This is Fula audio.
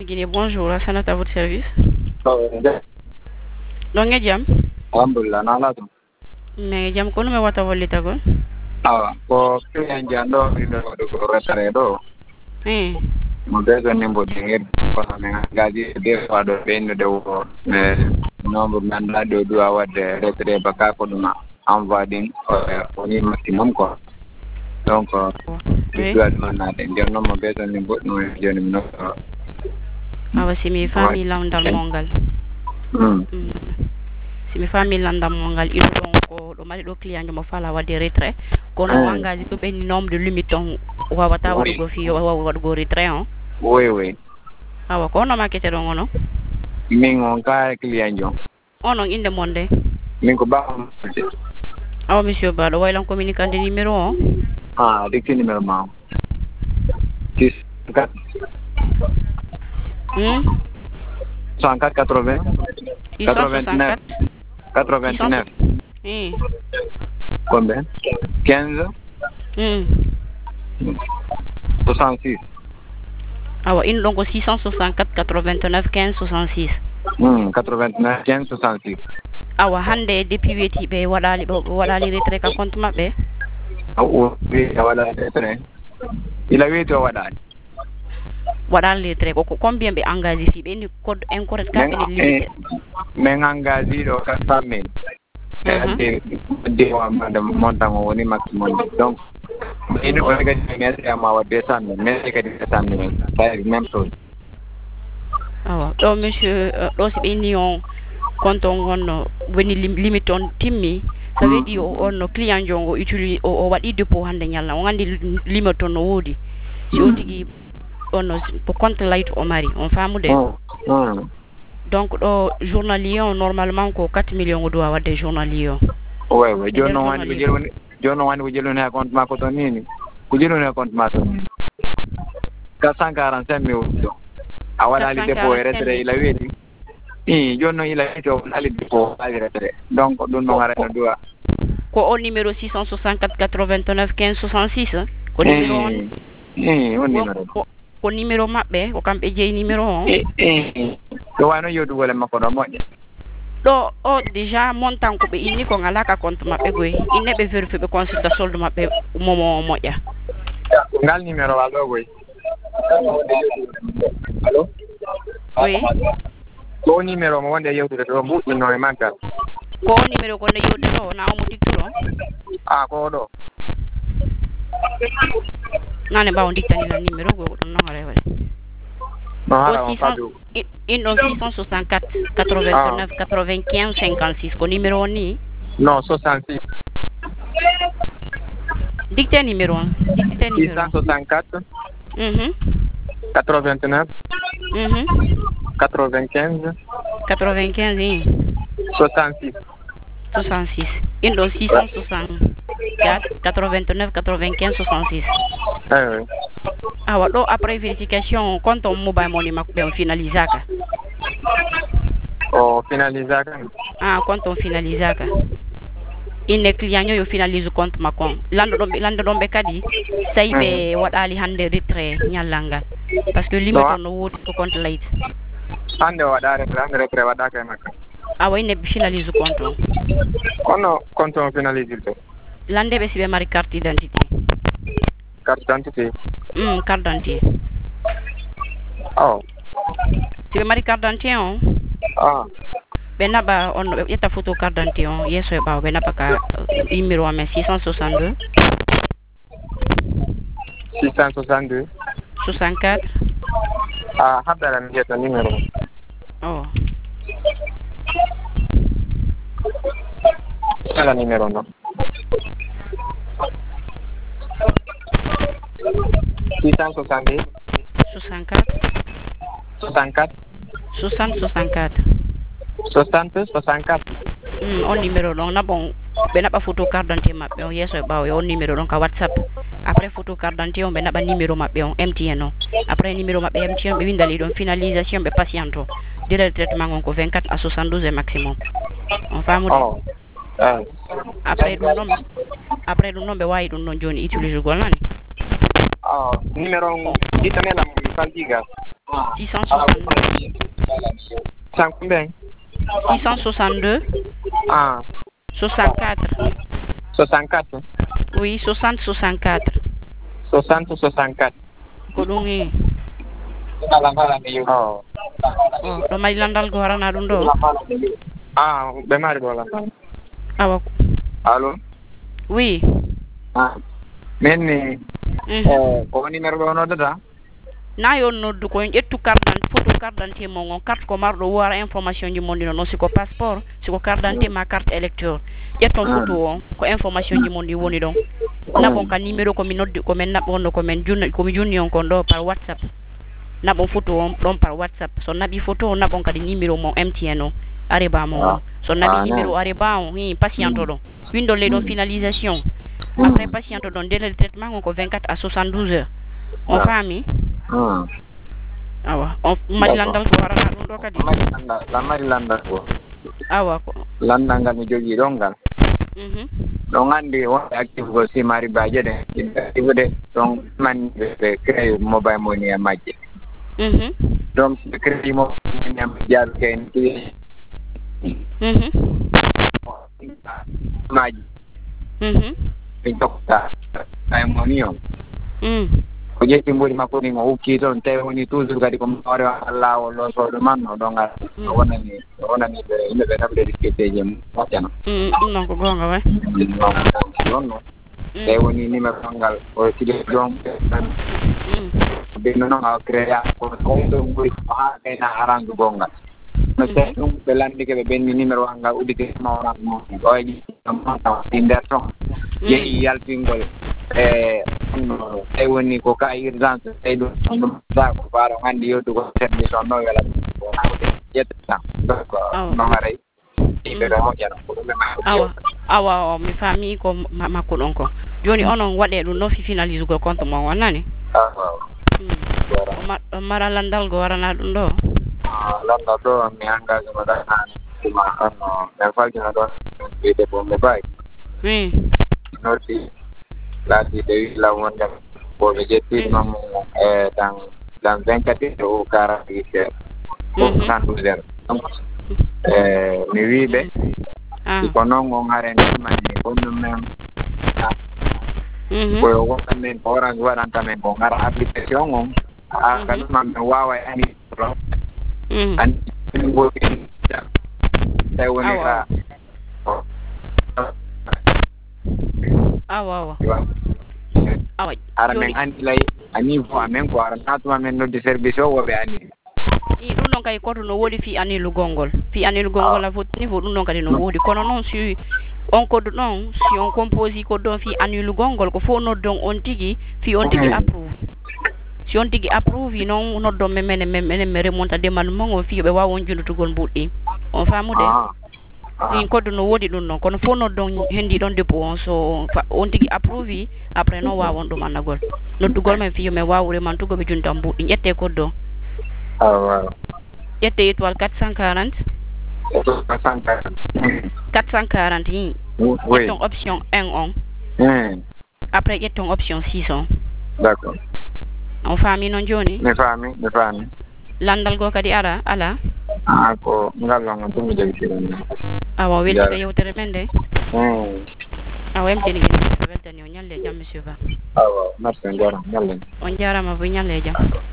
Guinée, bonjour, Assanat à votre service. Donc, jam. Alhamdulillah, na lato. Mais jam kono me wata wollita gon. Ko kilian jando do retare do. Mo bezo nimbo dingir ko na gaji de wado bendo de wo me nombo manda do awade retare baka ko duma envoying ni maximum ko. Donc do adman na de jonno mo bezo nimbo no joni no. Awa simi famille landal mongal. Simi famille landal mongal il donc do mari do client mo fala wade retrait kono engagé to ben nombre de limiton wawata wadu go fi wadu go retrait on. Oui. Awa kono makete do ngono. Min on ka client jo. Onon inde monde. Min ko ba. Awa monsieur Ba do waylan communicant de numéro on. Dicté numéro ma. 6 4 180 89 89 Combien 15 66 Awa in donc 664 89 15 66 89 15 66 Awa hande depuis weti be wadali retrait ka compte mabbe wala retrait ila weti wadali lettre ko combien be engagé fi be ni code incorrect ka be limité men engagé do ka famille de wa madam montant woni maximum donc ino ko ga ni ma wa 200 mais ka 200 c'est même chose do monsieur do si be ni on compte on woni limite on timmi ça veut dire on client jongo utilise o wadi dépôt hande nyalla on andi limite on wodi si o tigi on pour compte light o mari on famu de donc do journalier on normalement ko 4 millions do wadde journalier ouais jono wani ko jelone compte ma ko to nini ko jelone compte ma to 445 millions awala ali dépôt retrait ila wedi jono ila to ali dépôt ali retrait donc don no ngara do ko o numéro 664 89 15 66 ko numéro on numéro ko numéro mabbe ko kambe jeey numéro on do wano yodu wala makko do modde do o déjà montant ko be inni ko ngalaka compte mabbe goy inne be vérifier be consulta solde mabbe momo moja ngal numéro walo goy allo oui ko numéro mo wonde yewtude do bu no e manka ko numéro ko ne yewtude do na mo dictoro ko do nane bawo diktani la numéro go don no rewa in 664 89 95 56 ko numéro ni non 66 dicté numéro 664 89 95 66 in 664 89 95 66 oui awa do après vérification compte mobile money makbe on finalisaka finalisaka compte finalisaka in client yo finalise compte makon lando dombe kadi saybe wadali hande retrait nyalanga parce que limite on wodi ko compte light hande wadare retrait wadaka makka awa in finalise compte ono compte finalise lande be sibe mari carte d'identité carte d'identité carte d'identité sibe mari carte d'identité on benaba on yeta photo carte d'identité on yeso e bawo benaba ka numéro 662 64 habdala mi yeta numéro ala numéro no 662 64 on numéro donc na bon benaba photo carte d'identité mabbe on yeso e bawo on numéro donc ka WhatsApp après photo carte d'identité on benaba numéro mabbe on MTN on après numéro mabbe MTN be windali don finalisation be patiento délai de traitement on ko 24 à 72 maximum on famu après dum non be wayi dum non joni utiliser golani numéro ditamela mo faldiga 662 sans combien 662 64 64 oui 60 64 ko ɗum ni ɗo mari landal go warana ɗum ɗo ɓe mari ɗo landal awa allo oui min ni ko numéro ɗo noddata na yon noddu ko ƴettu photo carte d'identité mon on carte ko marɗo wara information ji mon ɗi non siko passeport siko carte d'identité ma carte électeur ƴetton photo on ko information ji mon ɗi woni ɗon nabon ka numéro ko mi noddi ko men nabonno ko men junni ko mi junni on kon ɗo par whatsapp nabon photo on ɗon par whatsapp so nabi photo on nabon kadi numéro mon MTN o areba mon so nabi numéro areba on patient ɗon windo le ɗon finalisation après patient ɗon délai de traitement on ko 24 à 72 heures on faami awa on mari landal ko warana ɗum ɗo kadi mari landal ko awa ko landal ngal mi jogii ɗon ngal ɗon anndi wonɓe active ko simari baje ɗe active de ɗon manni ɓe créé mobile money e majje donc ɓe créé mobile money e jaaɓe kene maji ɓe jokta ay moni on ko ƴetti mburi makko ni o hukki toon tawi woni toujours kadi ko mawre lawol losoɗo man o ɗon gara wonani ɓe yimɓeɓe nafde disquetteji moƴƴana ɗum noon ko gonga way ɗon noon tawi woni numéro ngal o tigi ɗon ɓinno noon a créa ko ɗum ɓuri ko ha ɓeyna arrange gongal no tawi ɗum ɓe landike ɓe ɓenni numéro ngal uddite mawran mo oji ɗi nder toon yeehi yaltingol tawi woni ko ka urgence tawi ɗum sa ko mbaɗo anndi yoddugo service on noon wela ƴettata donc noon aray yimɓeɓe moƴƴana ko ɗum e awa mi faami ko makko ɗon ko joni onon waɗe ɗum no fi finalise go compte mon wonnani o mara landal go warana ɗum ɗo landal ɗo mi engage mo ɗanani ma anno min faltina ɗon wiide bo mi bawi noddi laatiɓe wi law wonde ko ɓe jettinoma e dans 24 heures ou 48 heures ou 72 heures donc mi wiiɓe ko noon on haren ɗumani ko ɗum men koyo wonan men ko orange waɗanta men ko gara application on ka ɗuman min wawa e ani ɗo ani goɗi tawi woni ka awa ara men andi lay ani fo amen ko ara natuma men nodde service o woɓe ani ɗum noon kadi koto no woodi fi anilugol ngol a fottini fo ɗum noon kadi no woodi kono noon si on kodo ɗon si on compose ko ɗon fi anilugol ngol ko fof noddon on tigi fi on tigi approuve si on tigi approuve noon noddon menen mi remonta demande mon on fi ɓe wawa on jundutugol mbuɗɗi on faamude ɗin koddo no woodi ɗum noon kono fof noddon hendi ɗon dépôt on so on tigi approuve après noon wawon ɗum annagol noddugol men fiyo men wawa remantugo ɓe junta mbuɗɗi ƴette koddo ƴette étoile 440 440 ƴetton option 1 on après ƴetton option 6 on d'accord on faami noon joni mi faami landal go kadi ala ko ngal on ɗum mi jogitiron awa weltata yewtere men de awa emteni gene weltani o ñalle jam monsieur Ba awa merci on jarama ñalle on jarama bo ñalle jam